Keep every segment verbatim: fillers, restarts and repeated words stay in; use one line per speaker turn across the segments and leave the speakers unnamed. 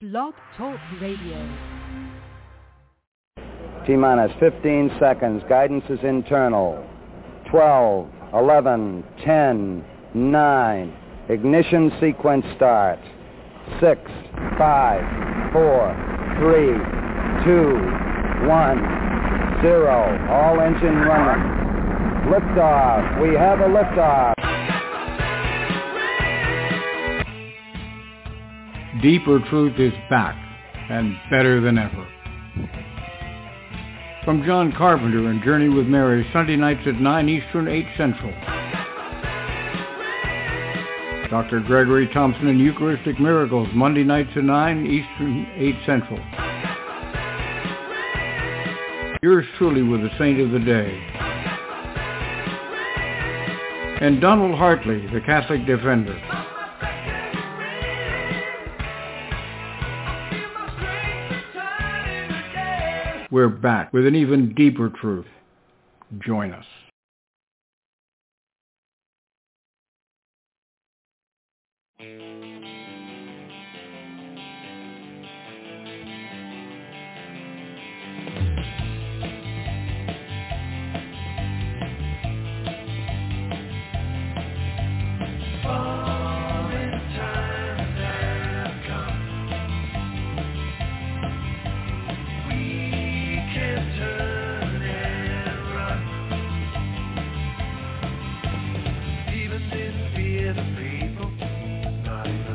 Blog Talk Radio.
T-minus fifteen seconds. Guidance is internal. twelve, eleven, ten, nine. Ignition sequence start. six, five, four, three, two, one, zero. All engine running. Liftoff. We have a liftoff.
Deeper Truth is back, and better than ever. From John Carpenter and Journey with Mary, Sunday nights at nine Eastern, eight Central. Doctor Gregory Thompson and Eucharistic Miracles, Monday nights at nine Eastern, eight Central. Yours truly with the Saint of the Day. And Donald Hartley, the Catholic Defender. We're back with an even deeper truth. Join us.
Not even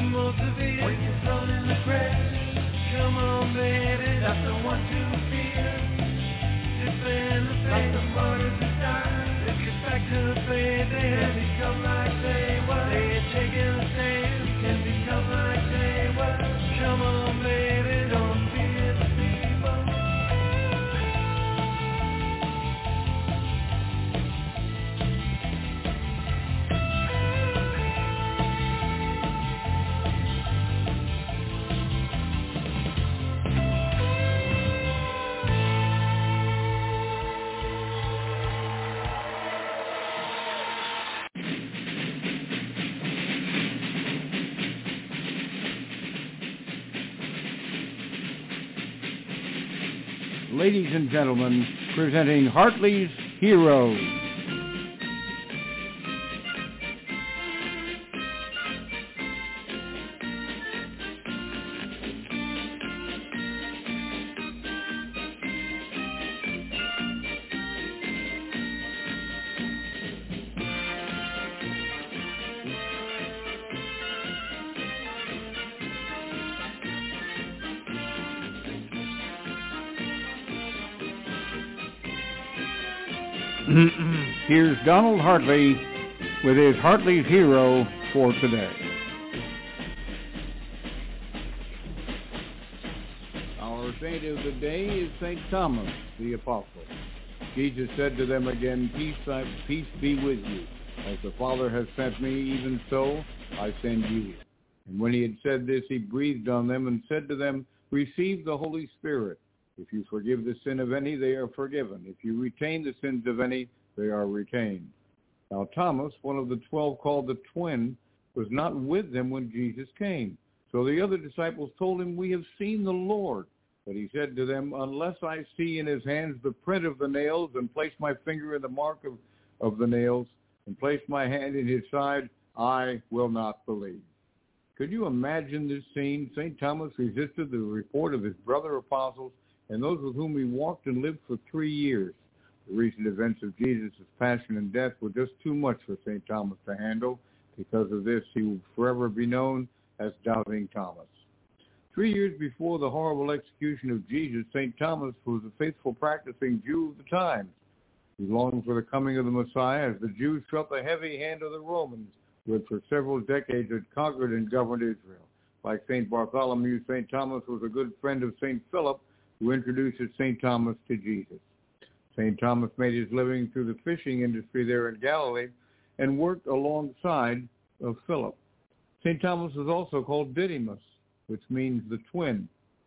motivate when you're thrown in the crash. Come on, baby, that's the one to fear. Defend the faith, the martyrs who died. If you back to the faith, they can become like they were. They're taking a stand, you can become like they were. Come on, baby, don't fear the people.
Ladies and gentlemen, presenting Hartley's Heroes. Here's Donald Hartley with his Hartley's Hero for today. Our saint of the day is Saint Thomas the Apostle. Jesus said to them again, peace, I, peace be with you. As the Father has sent me, even so I send you. And when he had said this, he breathed on them and said to them, receive the Holy Spirit. If you forgive the sin of any, they are forgiven. If you retain the sins of any, they are retained. Now Thomas, one of the twelve called the twin, was not with them when Jesus came. So the other disciples told him, we have seen the Lord. But he said to them, unless I see in his hands the print of the nails, and place my finger in the mark of, of the nails, and place my hand in his side, I will not believe. Could you imagine this scene? Saint Thomas resisted the report of his brother apostles and those with whom he walked and lived for three years. The recent events of Jesus' passion and death were just too much for Saint Thomas to handle. Because of this, he will forever be known as Doubting Thomas. Three years before the horrible execution of Jesus, Saint Thomas was a faithful practicing Jew of the times. He longed for the coming of the Messiah as the Jews felt the heavy hand of the Romans, who had for several decades had conquered and governed Israel. Like Saint Bartholomew, Saint Thomas was a good friend of Saint Philip, who introduced Saint Thomas to Jesus. Saint Thomas made his living through the fishing industry there in Galilee and worked alongside of Philip. Saint Thomas was also called Didymus, which means the twin.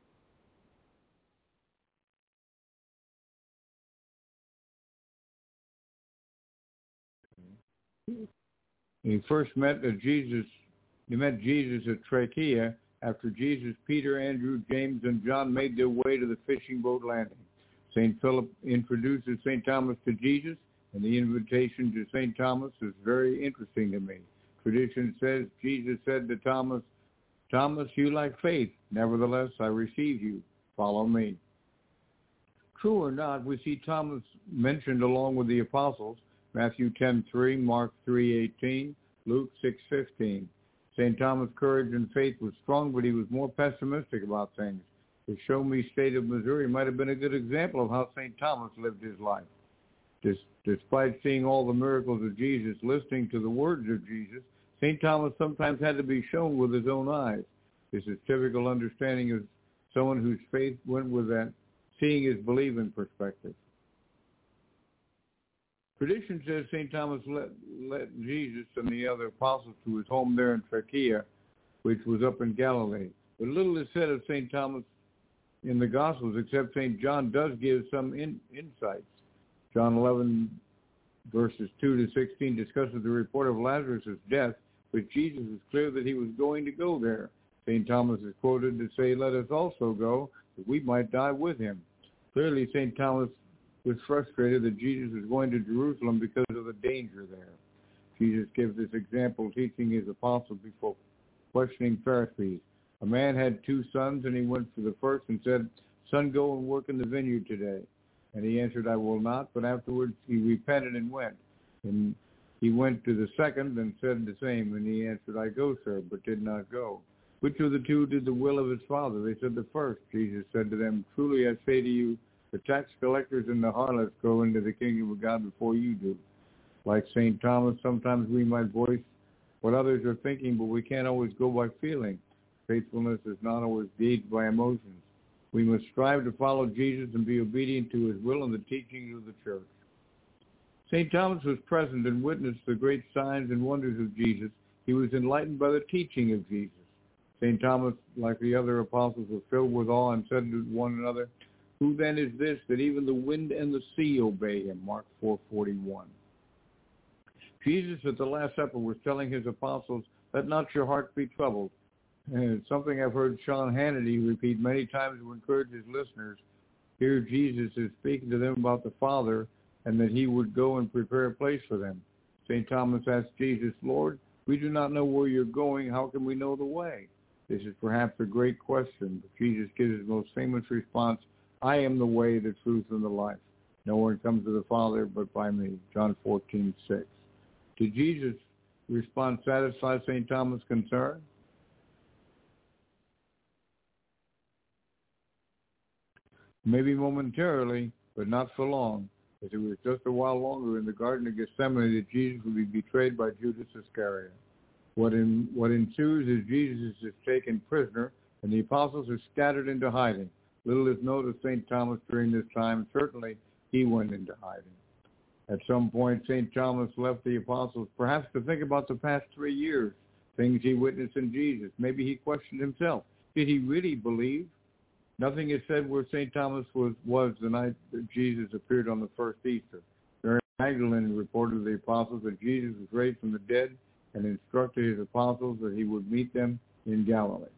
He first met uh, Jesus. He met Jesus at Trachea after Jesus, Peter, Andrew, James, and John made their way to the fishing boat landing. Saint Philip introduces Saint Thomas to Jesus, and the invitation to Saint Thomas is very interesting to me. Tradition says Jesus said to Thomas, Thomas, you lack faith. Nevertheless, I receive you. Follow me. True or not, we see Thomas mentioned along with the apostles, Matthew ten three, Mark three eighteen, Luke six fifteen. Saint Thomas' courage and faith was strong, but he was more pessimistic about things. The Show Me State of Missouri might have been a good example of how Saint Thomas lived his life. Des- despite seeing all the miracles of Jesus, listening to the words of Jesus, Saint Thomas sometimes had to be shown with his own eyes. This is typical understanding of someone whose faith went with that seeing is believing perspective. Tradition says Saint Thomas led, led Jesus and the other apostles to his home there in Trachea, which was up in Galilee. But little is said of Saint Thomas in the Gospels, except Saint John does give some in, insights. John eleven, verses two to sixteen, discusses the report of Lazarus' death, but Jesus was clear that he was going to go there. Saint Thomas is quoted to say, let us also go, that we might die with him. Clearly, Saint Thomas was frustrated that Jesus was going to Jerusalem because of the danger there. Jesus gives this example teaching his apostles before questioning Pharisees. A man had two sons, and he went for the first and said, son, go and work in the vineyard today. And he answered, I will not. But afterwards he repented and went. And He went to the second and said the same, and he answered, I go, sir, but did not go. Which of the two did the will of his father? They said, the first. Jesus said to them, truly I say to you, the tax collectors and the harlots go into the kingdom of God before you do. Like Saint Thomas, sometimes we might voice what others are thinking, but we can't always go by feeling. Faithfulness is not always gauged by emotions. We must strive to follow Jesus and be obedient to his will and the teachings of the church. Saint Thomas was present and witnessed the great signs and wonders of Jesus. He was enlightened by the teaching of Jesus. Saint Thomas, like the other apostles, was filled with awe and said to one another, who then is this that even the wind and the sea obey him? Mark four forty-one. Jesus at the Last Supper was telling his apostles, let not your heart be troubled. And it's something I've heard Sean Hannity repeat many times to encourage his listeners. Here Jesus is speaking to them about the Father and that he would go and prepare a place for them. Saint Thomas asked Jesus, Lord, we do not know where you're going. How can we know the way? This is perhaps a great question, but Jesus gives his most famous response, I am the way, the truth, and the life. No one comes to the Father but by me. John fourteen six. Did Jesus' response satisfy Saint Thomas' concern? Maybe momentarily, but not for long, as it was just a while longer in the Garden of Gethsemane that Jesus would be betrayed by Judas Iscariot. What, in, what ensues is Jesus is taken prisoner, and the apostles are scattered into hiding. Little is known of Saint Thomas during this time. Certainly, he went into hiding. At some point, Saint Thomas left the apostles, perhaps to think about the past three years, things he witnessed in Jesus. Maybe he questioned himself. Did he really believe? Nothing is said where Saint Thomas was, was the night that Jesus appeared on the first Easter. Mary Magdalene reported to the apostles that Jesus was raised from the dead and instructed his apostles that he would meet them in Galilee.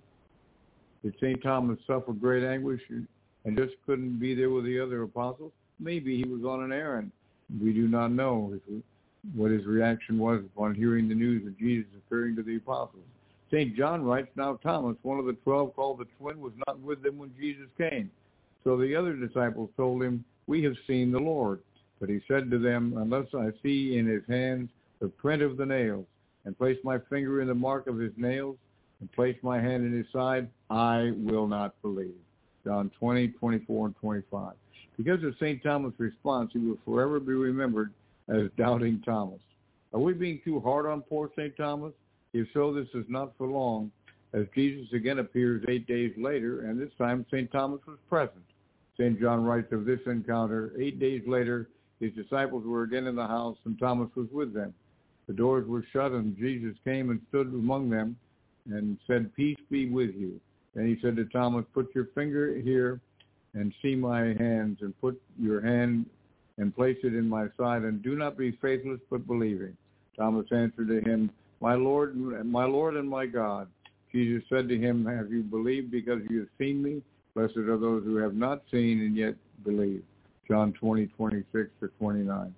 Did Saint Thomas suffer great anguish and just couldn't be there with the other apostles? Maybe he was on an errand. We do not know his, what his reaction was upon hearing the news of Jesus appearing to the apostles. Saint John writes, now Thomas, one of the twelve called the twin, was not with them when Jesus came. So the other disciples told him, we have seen the Lord. But he said to them, unless I see in his hands the print of the nails, and place my finger in the mark of his nails, and place my hand in his side, I will not believe. John twenty, twenty-four, and twenty-five. Because of Saint Thomas' response, he will forever be remembered as Doubting Thomas. Are we being too hard on poor Saint Thomas? If so, this is not for long, as Jesus again appears eight days later, and this time Saint Thomas was present. Saint John writes of this encounter, eight days later, his disciples were again in the house, and Thomas was with them. The doors were shut, and Jesus came and stood among them and said, peace be with you. Then he said to Thomas, put your finger here and see my hands, and put your hand and place it in my side, and do not be faithless but believing. Thomas answered to him, My Lord, my Lord and my God. Jesus said to him, have you believed because you have seen me? Blessed are those who have not seen and yet believe. John twenty, twenty-six to twenty-nine.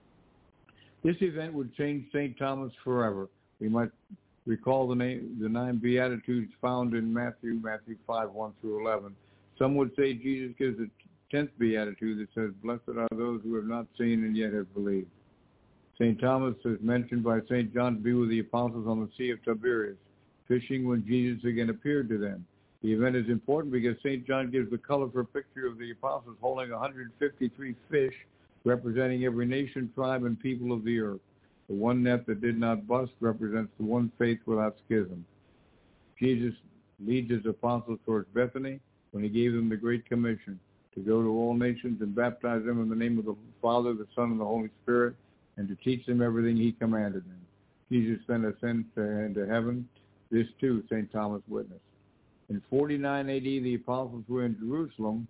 This event would change Saint Thomas forever. We might recall the, name, the nine Beatitudes found in Matthew, Matthew five, one through eleven. Some would say Jesus gives a tenth Beatitude that says, blessed are those who have not seen and yet have believed. Saint Thomas is mentioned by Saint John to be with the apostles on the Sea of Tiberias, fishing when Jesus again appeared to them. The event is important because Saint John gives the colorful picture of the apostles holding one hundred fifty-three fish, representing every nation, tribe, and people of the earth. The one net that did not bust represents the one faith without schism. Jesus leads his apostles towards Bethany when he gave them the Great Commission to go to all nations and baptize them in the name of the Father, the Son, and the Holy Spirit, and to teach them everything he commanded them. Jesus then ascends into heaven. This too Saint Thomas witnessed. In forty-nine A D, the apostles were in Jerusalem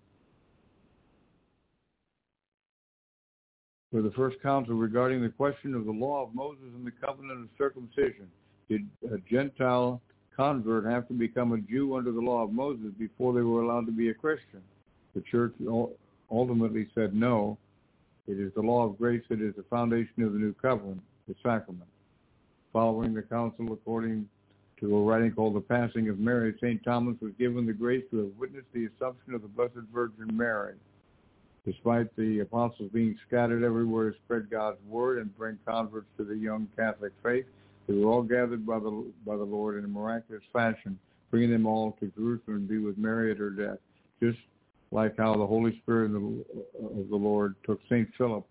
for the first council regarding the question of the law of Moses and the covenant of circumcision. Did a Gentile convert have to become a Jew under the law of Moses before they were allowed to be a Christian? The church ultimately said no. It is the law of grace that is the foundation of the new covenant, the sacrament. Following the council, according to a writing called The Passing of Mary, Saint Thomas was given the grace to have witnessed the Assumption of the Blessed Virgin Mary. Despite the apostles being scattered everywhere to spread God's word and bring converts to the young Catholic faith, they were all gathered by the by the Lord in a miraculous fashion, bringing them all to Jerusalem to be with Mary at her death, just like how the Holy Spirit of the, of the Lord took Saint Philip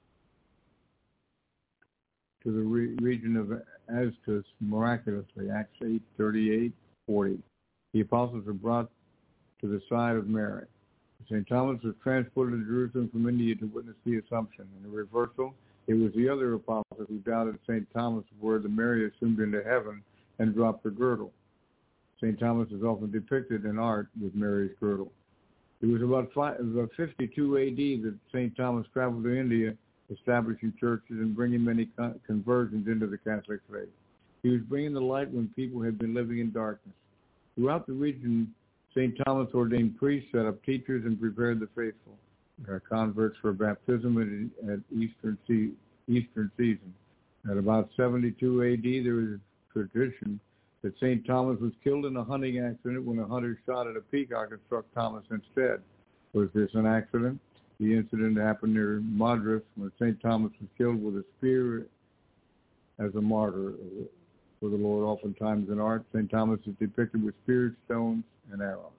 to the re- region of Azotus miraculously, Acts eight, thirty-eight, forty. The apostles were brought to the side of Mary. Saint Thomas was transported to Jerusalem from India to witness the Assumption. In the reversal, it was the other apostles who doubted Saint Thomas' word that Mary assumed into heaven and dropped her girdle. Saint Thomas is often depicted in art with Mary's girdle. It was about, five, about fifty-two A D that Saint Thomas traveled to India, establishing churches and bringing many con- conversions into the Catholic faith. He was bringing the light when people had been living in darkness. Throughout the region, Saint Thomas ordained priests, set up teachers, and prepared the faithful, uh, converts for baptism at, at Eastern, se- Eastern season. At about seventy-two A D, there was a tradition that Saint Thomas was killed in a hunting accident when a hunter shot at a peacock and struck Thomas instead. Was this an accident? The incident happened near Madras when Saint Thomas was killed with a spear as a martyr for the Lord. Oftentimes in art, Saint Thomas is depicted with spears, stones, and arrows.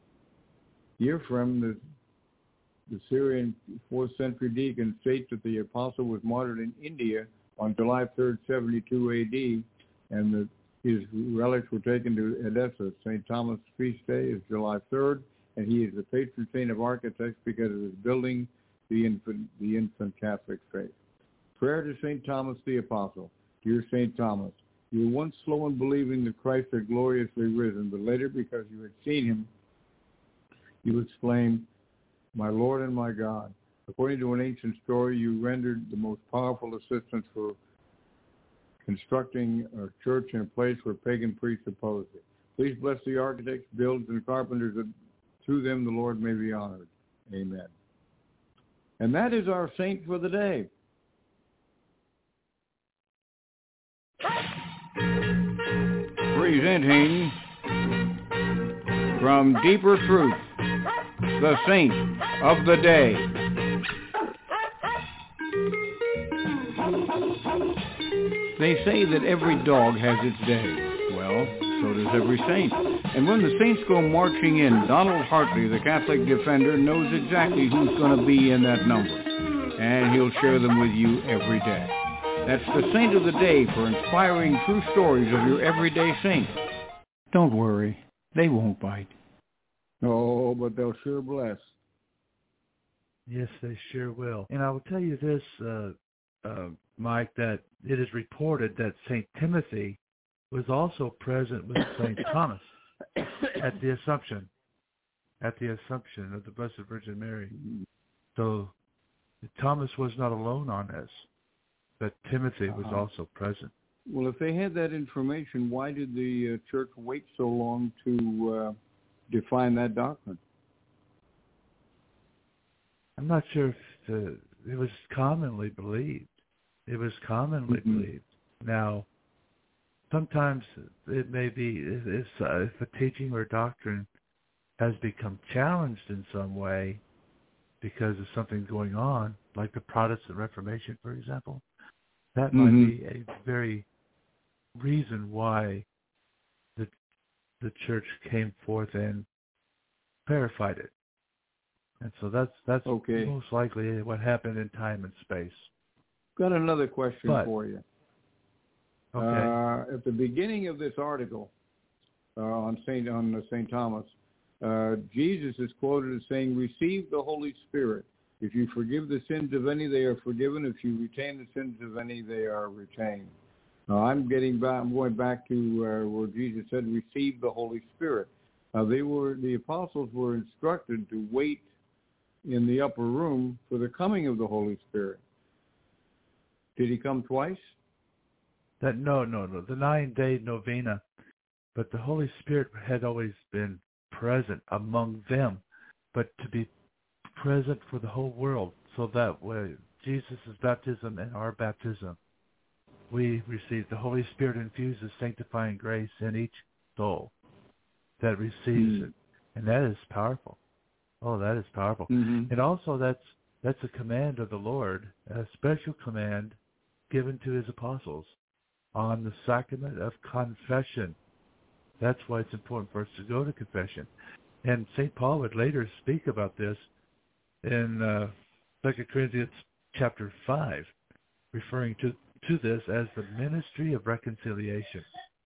Ephraim, the, the Syrian fourth century deacon, states that the apostle was martyred in India on July third, seventy-two A D, and that his relics were taken to Edessa. Saint Thomas' feast day is July third, and he is the patron saint of architects because of his building the infant, the infant Catholic faith. Prayer to Saint Thomas the Apostle. Dear Saint Thomas, you were once slow in believing that Christ had gloriously risen, but later, because you had seen him, you exclaimed, my Lord and my God. According to an ancient story, you rendered the most powerful assistance for constructing a church in a place where pagan priests opposed it. Please bless the architects, builders, and carpenters that through them the Lord may be honored. Amen. And that is our saint for the day. Presenting from Deeper Truth, the saint of the day. They say that every dog has its day. Well, so does every saint. And when the saints go marching in, Donald Hartley, the Catholic defender, knows exactly who's going to be in that number. And he'll share them with you every day. That's the saint of the day for inspiring true stories of your everyday saint. Don't worry, they won't bite. Oh, but they'll sure bless.
Yes, they sure will. And I will tell you this, uh, uh, Mike, that it is reported that Saint Timothy was also present with Saint Thomas at the Assumption, at the Assumption of the Blessed Virgin Mary. So Thomas was not alone on this, but Timothy was uh-huh. also present.
Well, if they had that information, why did the uh, church wait so long to uh, define that doctrine?
I'm not sure if the, it was commonly believed. It was commonly mm-hmm. believed. Now, sometimes it may be if, uh, if a teaching or doctrine has become challenged in some way because of something going on, like the Protestant Reformation, for example, that mm-hmm. might be a very reason why the the church came forth and clarified it. And so that's that's okay. most likely what happened in time and space.
Got another question but, for you.
Okay.
Uh, at the beginning of this article uh, on Saint on uh, Saint Thomas, uh, Jesus is quoted as saying, "Receive the Holy Spirit. If you forgive the sins of any, they are forgiven. If you retain the sins of any, they are retained." Now, I'm getting back. I'm going back to uh, where Jesus said, "Receive the Holy Spirit." Uh, they were the apostles were instructed to wait in the upper room for the coming of the Holy Spirit. Did he come twice?
That no, no, no. The nine-day novena, but the Holy Spirit had always been present among them, but to be present for the whole world, so that way Jesus' baptism and our baptism, we receive the Holy Spirit infuses sanctifying grace in each soul that receives mm. it, and that is powerful. Oh, that is powerful.
Mm-hmm.
And also that's that's a command of the Lord, a special command given to his apostles on the sacrament of confession. That's why it's important for us to go to confession. And Saint Paul would later speak about this in uh, Second Corinthians chapter five, referring to, to this as the ministry of reconciliation.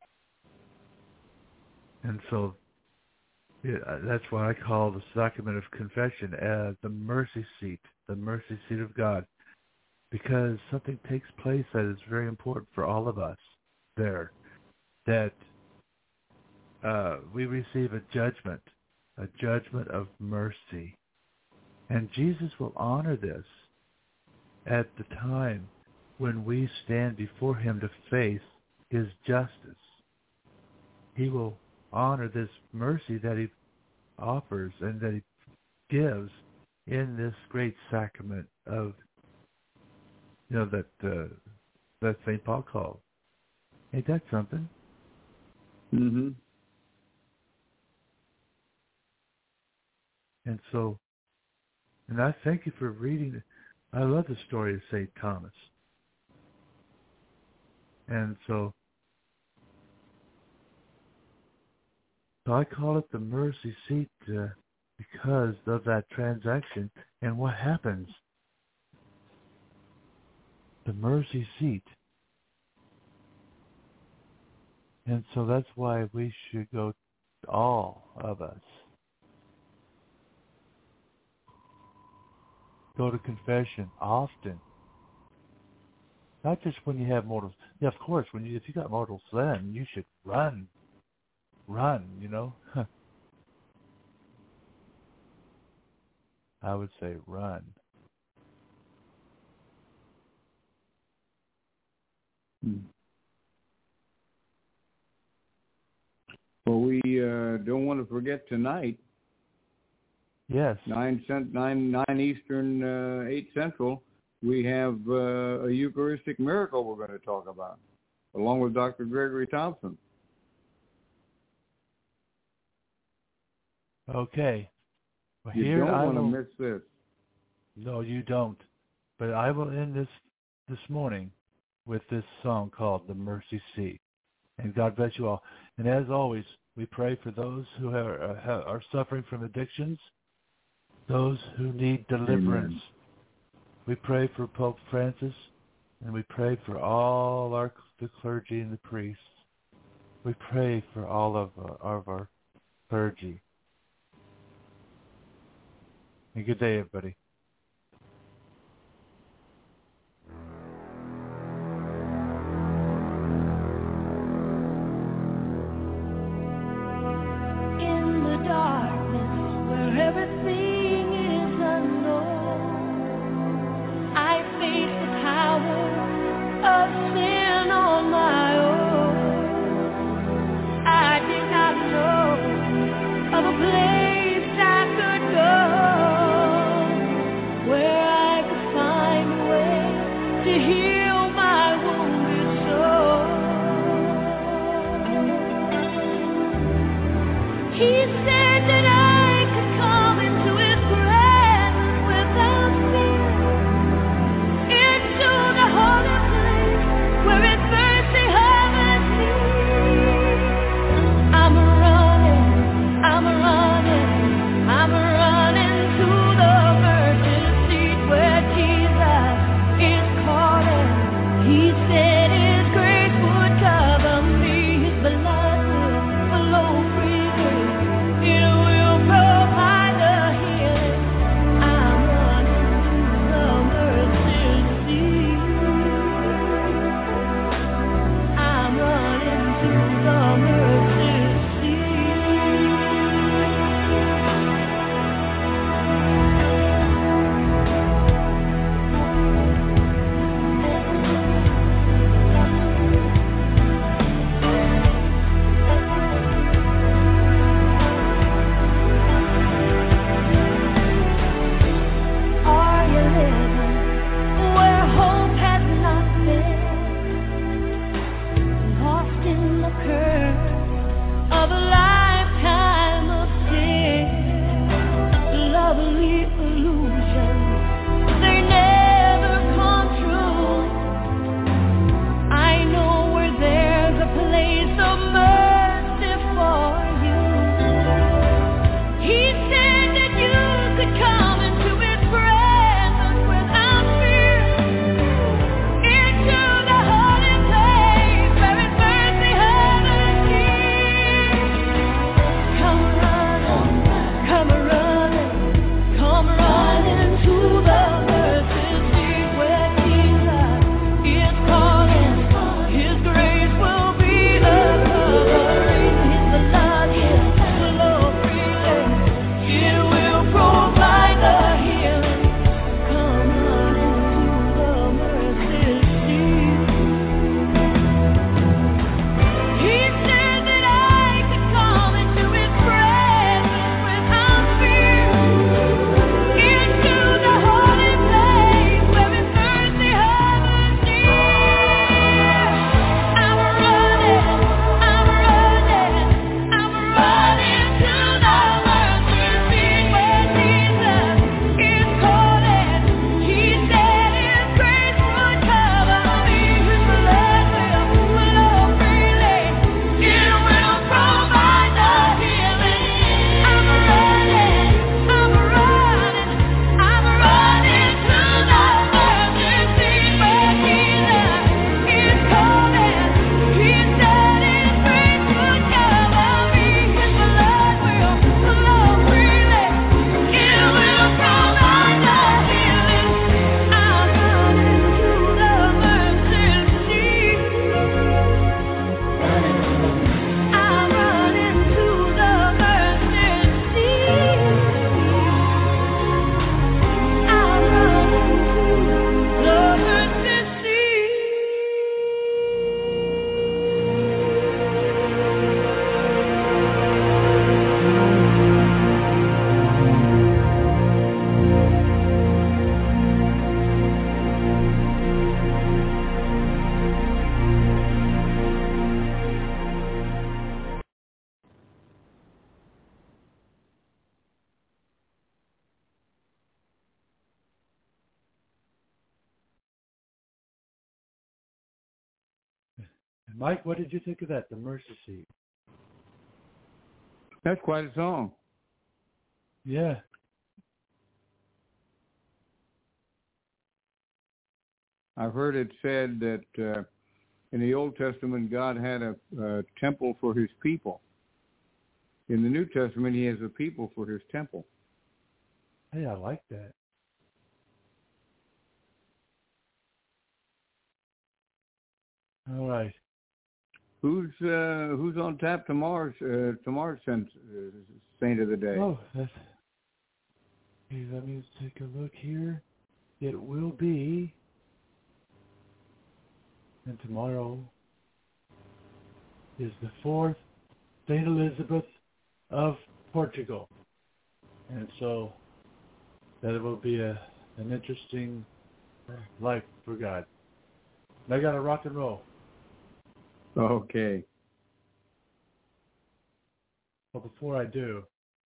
And so yeah, that's why I call the sacrament of confession as the mercy seat, the mercy seat of God, because something takes place that is very important for all of us there, that uh, we receive a judgment, a judgment of mercy. And Jesus will honor this at the time when we stand before him to face his justice. He will honor this mercy that he offers and that he gives in this great sacrament of, you know, that uh, that Saint Paul called. Ain't that something?
Mm-hmm.
And so, and I thank you for reading. I love the story of Saint Thomas. And so, so I call it the mercy seat uh, because of that transaction and what happens. The mercy seat. And so that's why we should go, all of us, go to confession often. Not just when you have mortal. Yeah, of course, when you if you got mortal sin, you should run, run. You know. I would say run.
Hmm. Well, we uh, don't want to forget tonight.
Yes.
Nine cent, nine nine Eastern, uh, eight Central. We have uh, a Eucharistic miracle we're going to talk about, along with Doctor Gregory Thompson.
Okay. Well,
you
here
don't
I
want to
will,
miss this.
No, you don't. But I will end this this morning with this song called The Mercy Seat. And God bless you all. And as always, we pray for those who are, uh, are suffering from addictions, those who need deliverance.
Amen. We
pray for Pope Francis, and we pray for all our the clergy and the priests. We pray for all of, uh, of our clergy. And good day, everybody.
In the darkness where everything is unknown, I face the power of sin on my own. I did not know of a place I could go where I could find a way to heal my wounded soul. He said that I could come into his presence without fear, into the holy place where his mercy hovers near. I'm running, I'm running, I'm running to the mercy seat where Jesus is calling. He said his grace would cover me, his blood will flow freely. It will provide the healing. I'm running to the mercy seat. I'm running to the mercy seat. Are you living where hope has not been? Lost in the current of a lifetime of sin.
Mike, what did you think of that, the Mercy Seat?
That's quite a song.
Yeah.
I've heard it said that uh, in the Old Testament, God had a, a temple for his people. In the New Testament, he has a people for his temple.
Hey, I like that. All right.
Who's uh, who's on tap tomorrow's uh, tomorrow's saint, uh, saint of the day?
Oh, that's, okay, let me take a look here. It will be, and tomorrow is the fourth, Saint Elizabeth of Portugal. And so that will be a an interesting life for God. And I got to rock and roll.
Okay.
But before I do,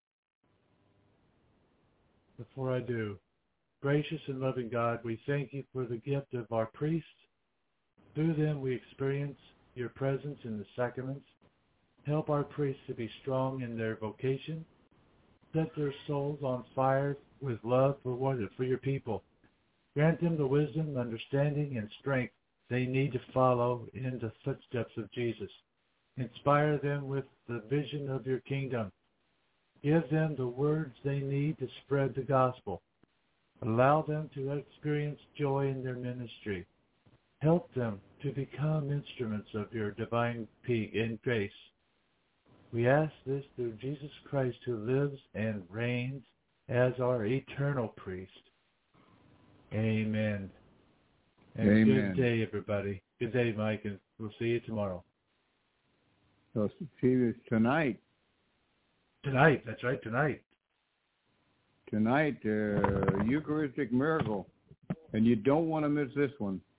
before I do, gracious and loving God, we thank you for the gift of our priests. Through them we experience your presence in the sacraments. Help our priests to be strong in their vocation. Set their souls on fire with love for what for your people. Grant them the wisdom, understanding, and strength they need to follow in the footsteps of Jesus. Inspire them with the vision of your kingdom. Give them the words they need to spread the gospel. Allow them to experience joy in their ministry. Help them to become instruments of your divine peace and grace. We ask this through Jesus Christ, who lives and reigns as our eternal priest. Amen. And
Amen.
Good day, everybody. Good day, Mike, and we'll see you tomorrow.
So see you tonight.
Tonight, that's right, tonight.
Tonight, uh, Eucharistic miracle. And you don't want to miss this one.